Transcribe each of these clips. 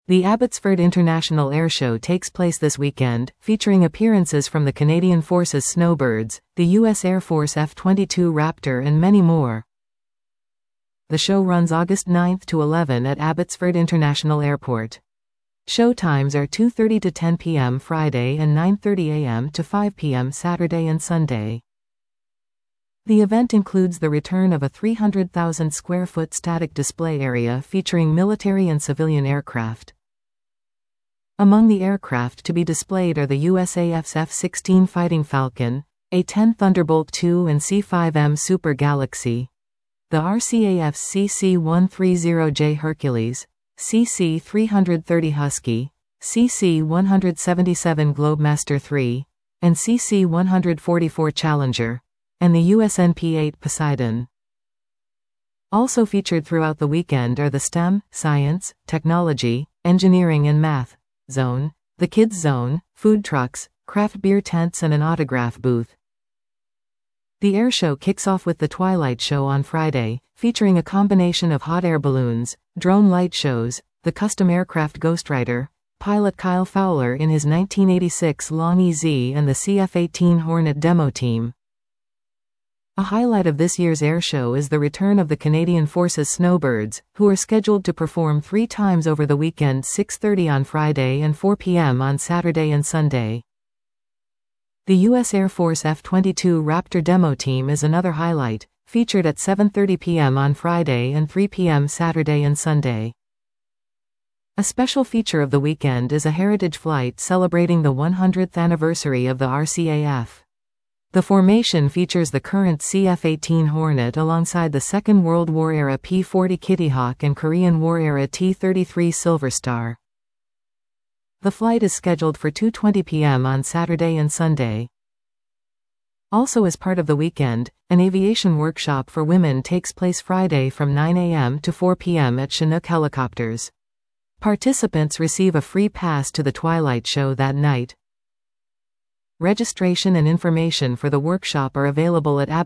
The Abbotsford International Airshow takes place this weekend, featuring appearances from the Canadian Forces Snowbirds, the U.S. Air Force F-22 Raptor and many more. The show runs August 9 to 11 at Abbotsford International Airport. Show times are 2:30 to 10 p.m. Friday and 9:30 a.m. to 5 p.m. Saturday and Sunday. The event includes the return of a 300,000 square foot static display area featuring military and civilian aircraft. Among the aircraft to be displayed are the USAF's F-16 Fighting Falcon, A-10 Thunderbolt II and C-5M Super Galaxy, the RCAF's CC-130J Hercules, CC-330 Husky, CC-177 Globemaster III, and CC-144 Challenger, and the USNP-8 Poseidon. Also featured throughout the weekend are the STEM, Science, Technology, Engineering and Math Zone, the Kids Zone, food trucks, craft beer tents and an autograph booth. The airshow kicks off with the Twilight Show on Friday, featuring a combination of hot air balloons, drone light shows, the custom aircraft Ghostwriter, pilot Kyle Fowler in his 1986 Long EZ and the CF-18 Hornet demo team. A highlight of this year's airshow is the return of the Canadian Forces Snowbirds, who are scheduled to perform 3 times over the weekend: 6:30 on Friday and 4 p.m. on Saturday and Sunday. The U.S. Air Force F-22 Raptor demo team is another highlight, featured at 7:30 p.m. on Friday and 3 p.m. Saturday and Sunday. A special feature of the weekend is a heritage flight celebrating the 100th anniversary of the RCAF. The formation features the current CF-18 Hornet alongside the Second World War-era P-40 Kitty Hawk and Korean War-era T-33 Silver Star. The flight is scheduled for 2:20 p.m. on Saturday and Sunday. Also as part of the weekend, an aviation workshop for women takes place Friday from 9 a.m. to 4 p.m. at Chinook Helicopters. Participants receive a free pass to the Twilight Show that night. Registration and information for the workshop are available at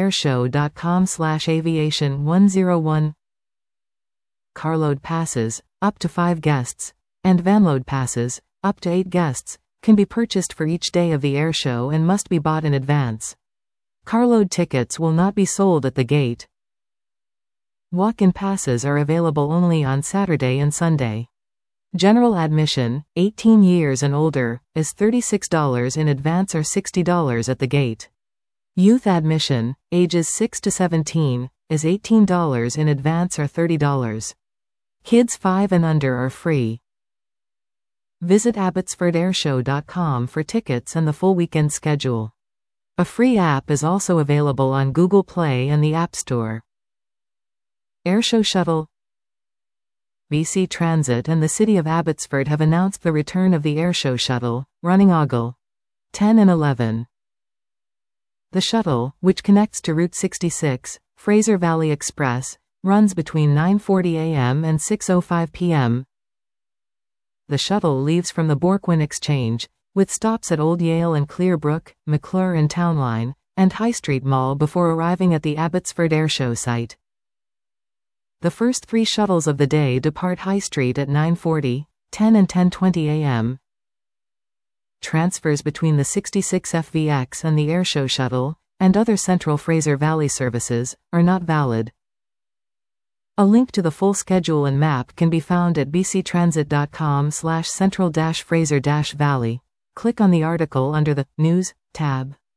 abbotsfordairshow.com/aviation101. Carload passes, up to 5 guests, and vanload passes, up to 8 guests, can be purchased for each day of the airshow and must be bought in advance. Carload tickets will not be sold at the gate. Walk-in passes are available only on Saturday and Sunday. General admission, 18 years and older, is $36 in advance or $60 at the gate. Youth admission, ages 6 to 17, is $18 in advance or $30. Kids 5 and under are free. Visit abbotsfordairshow.com for tickets and the full weekend schedule. A free app is also available on Google Play and the App Store. Airshow Shuttle. BC Transit and the City of Abbotsford have announced the return of the Airshow Shuttle, running August 10 and 11. The shuttle, which connects to Route 66, Fraser Valley Express, runs between 9:40 a.m. and 6:05 p.m. The shuttle leaves from the Borkwin Exchange, with stops at Old Yale and Clearbrook, McClure and Townline, and High Street Mall before arriving at the Abbotsford Airshow site. The first 3 shuttles of the day depart High Street at 9:40, 10 and 10:20 a.m. Transfers between the 66 FVX and the Airshow Shuttle, and other Central Fraser Valley services, are not valid. A link to the full schedule and map can be found at bctransit.com/central-fraser-valley. Click on the article under the News tab.